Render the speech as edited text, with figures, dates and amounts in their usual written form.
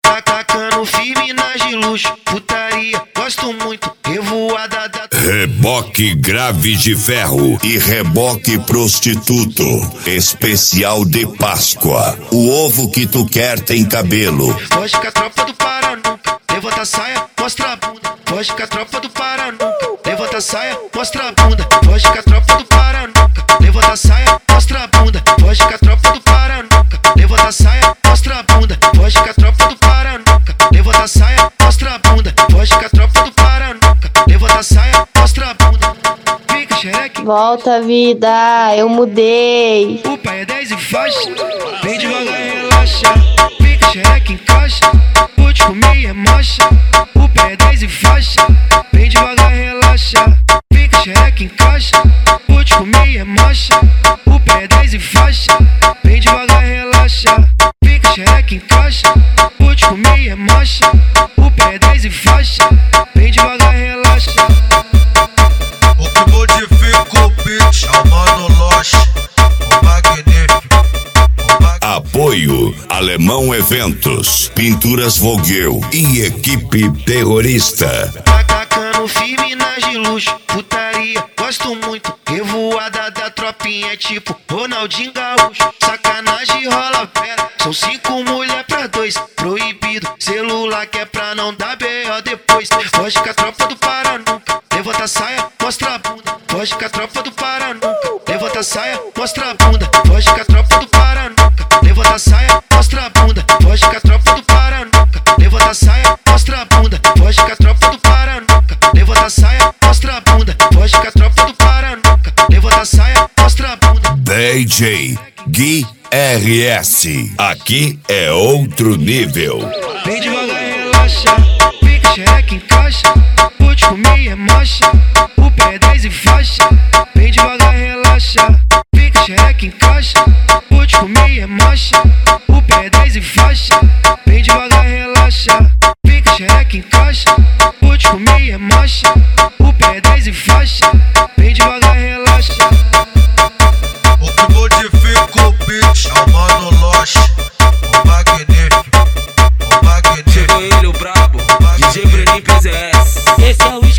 Tacando firme nas de luxo, putaria, gosto muito, revoada da... Reboque grave de ferro e reboque prostituto. Especial de Páscoa. O ovo que tu quer tem cabelo. Foge com a tropa do Para Nunca, levanta a saia, mostra a bunda. Foge com a tropa do Para Nunca, levanta a saia, mostra a bunda. Foge com a tropa do Para Nunca, levanta a saia, mostra a bunda. Foge com a tropa do Para Nunca, levanta a saia, mostra a bunda. Foge com a tropa do Para Nunca, levanta a saia, mostra a bunda. Foge com a tropa do Para Nunca, levanta a saia, mostra a bunda. Fica xereque, Volta, vida, eu mudei. o pai é 10 e faixa. Vem devagar e relaxa. Fica xereque, encaixa. Vou te comer é marcha. O pai é 10 e faixa. Vem devagar e relaxa. Fica xereque, encaixa. Vou te comer é marcha. O pai é 10 e faixa. Vem devagar e relaxa. Fica xereque, encaixa. Vou te comer é marcha. O pai é 10 e faixa. Vem devagar e relaxa. O que modifica o beat é o Mano Loche, o magnífico. Apoio Alemão Eventos, Pinturas Vogel e Equipe Terrorista. Tacando firme nas de luxo, putaria, gosto muito, revoada da tropinha, tipo Ronaldinho Gaúcho. Sacanagem rola pera, são 5 mulher pra 2, proibido, celular que é pra não dar B.O. depois. Foge com a tropa do Para Nunca, levanta a saia, mostra a bunda. Foge com a tropa do Para Nunca, levanta a saia, mostra a bunda. Foge com a tropa do Para Nunca, levanta a saia, mostra a bunda. Foge com a tropa do Para Nunca, levanta a saia, mostra a bunda. Foge com a tropa do Para Nunca, levanta a saia, mostra a bunda. Foge com a tropa do Para Nunca, levanta a saia, mostra a bunda. DJ Gui RS. Aqui é outro nível. Vem devagar e relaxa. Fica xereque, encaixa. Vou te comer é marcha. O pé é 10 e faixa. Vem devagar e relaxa. Fica xereque, encaixa. Vou te comer é marcha. O pé é 10 e faixa. Vem devagar e relaxa. Fica xereque, encaixa. Vou te comer é marcha. O pé é 10 e faixa. Vem devagar e relaxa. O que modifica o beat é o Mano Loche, o magnífico. Chegou ele, o brabo, DJ Breninho PZS. Esse é o